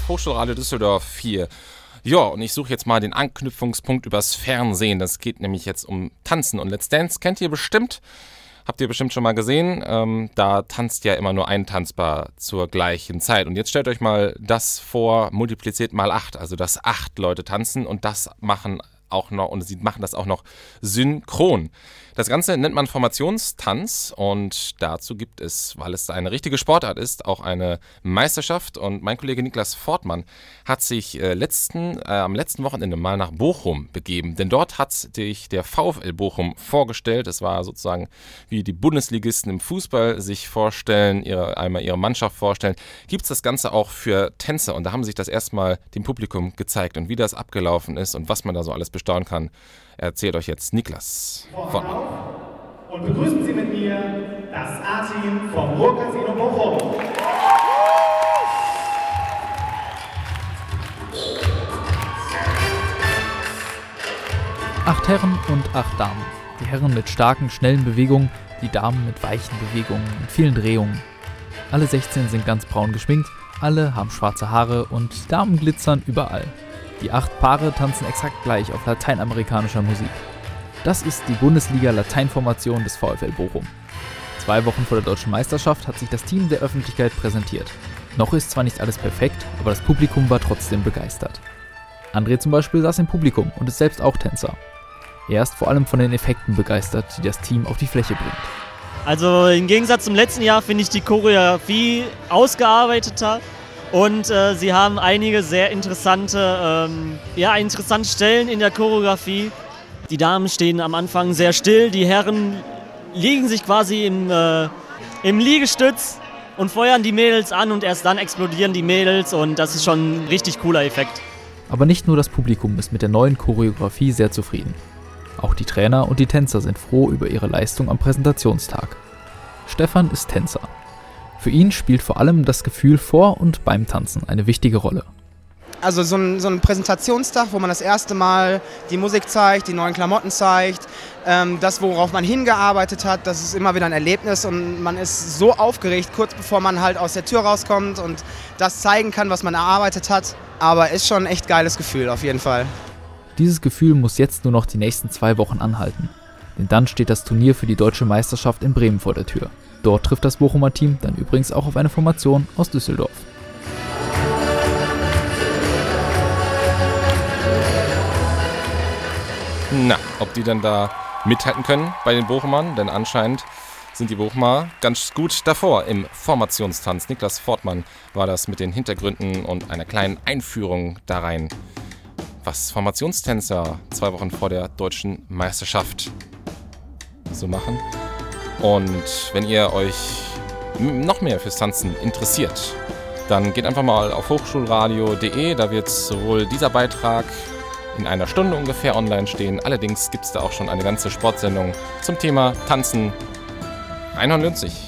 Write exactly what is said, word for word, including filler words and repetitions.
Hochschulradio Düsseldorf hier. Ja, und ich suche jetzt mal den Anknüpfungspunkt übers Fernsehen. Das geht nämlich jetzt um Tanzen. Und Let's Dance kennt ihr bestimmt. Habt ihr bestimmt schon mal gesehen. Ähm, da tanzt ja immer nur ein Tanzpaar zur gleichen Zeit. Und jetzt stellt euch mal das vor, multipliziert mal acht. Also, dass acht Leute tanzen und das machen auch noch, und sie machen das auch noch synchron. Das Ganze nennt man Formationstanz und dazu gibt es, weil es eine richtige Sportart ist, auch eine Meisterschaft. Und mein Kollege Niklas Fortmann hat sich äh, letzten, äh, am letzten Wochenende mal nach Bochum begeben. Denn dort hat sich der VfL Bochum vorgestellt. Es war sozusagen wie die Bundesligisten im Fußball sich vorstellen, ihre, einmal ihre Mannschaft vorstellen. Gibt es das Ganze auch für Tänzer und da haben sie sich das erstmal dem Publikum gezeigt. Und wie das abgelaufen ist und was man da so alles bestaunen kann, erzählt euch jetzt Niklas Fortmann. Und begrüßen Sie mit mir das A-Team vom Ruhr-Casino Bochum. Acht Herren und acht Damen. Die Herren mit starken, schnellen Bewegungen, die Damen mit weichen Bewegungen und vielen Drehungen. Alle sechzehn sind ganz braun geschminkt, alle haben schwarze Haare und Damen glitzern überall. Die acht Paare tanzen exakt gleich auf lateinamerikanischer Musik. Das ist die Bundesliga-Lateinformation des VfL Bochum. Zwei Wochen vor der Deutschen Meisterschaft hat sich das Team der Öffentlichkeit präsentiert. Noch ist zwar nicht alles perfekt, aber das Publikum war trotzdem begeistert. André zum Beispiel saß im Publikum und ist selbst auch Tänzer. Er ist vor allem von den Effekten begeistert, die das Team auf die Fläche bringt. Also im Gegensatz zum letzten Jahr finde ich die Choreografie ausgearbeiteter. Und äh, sie haben einige sehr interessante, ähm, ja, interessante Stellen in der Choreografie. Die Damen stehen am Anfang sehr still, die Herren liegen sich quasi im, äh, im Liegestütz und feuern die Mädels an und erst dann explodieren die Mädels und das ist schon ein richtig cooler Effekt. Aber nicht nur das Publikum ist mit der neuen Choreografie sehr zufrieden. Auch die Trainer und die Tänzer sind froh über ihre Leistung am Präsentationstag. Stefan ist Tänzer. Für ihn spielt vor allem das Gefühl vor und beim Tanzen eine wichtige Rolle. Also so ein, so ein Präsentationstag, wo man das erste Mal die Musik zeigt, die neuen Klamotten zeigt, ähm, das, worauf man hingearbeitet hat, das ist immer wieder ein Erlebnis und man ist so aufgeregt, kurz bevor man halt aus der Tür rauskommt und das zeigen kann, was man erarbeitet hat. Aber ist schon ein echt geiles Gefühl, auf jeden Fall. Dieses Gefühl muss jetzt nur noch die nächsten zwei Wochen anhalten. Denn dann steht das Turnier für die Deutsche Meisterschaft in Bremen vor der Tür. Dort trifft das Bochumer Team dann übrigens auch auf eine Formation aus Düsseldorf. Na, ob die dann da mithalten können bei den Bochumern? Denn anscheinend sind die Bochumer ganz gut davor im Formationstanz. Niklas Fortmann war das mit den Hintergründen und einer kleinen Einführung da rein, was Formationstänzer zwei Wochen vor der Deutschen Meisterschaft so machen. Und wenn ihr euch noch mehr fürs Tanzen interessiert, dann geht einfach mal auf hochschulradio punkt de. Da wird sowohl dieser Beitrag in einer Stunde ungefähr online stehen. Allerdings gibt es da auch schon eine ganze Sportsendung zum Thema Tanzen. Reinhorn lohnt sich.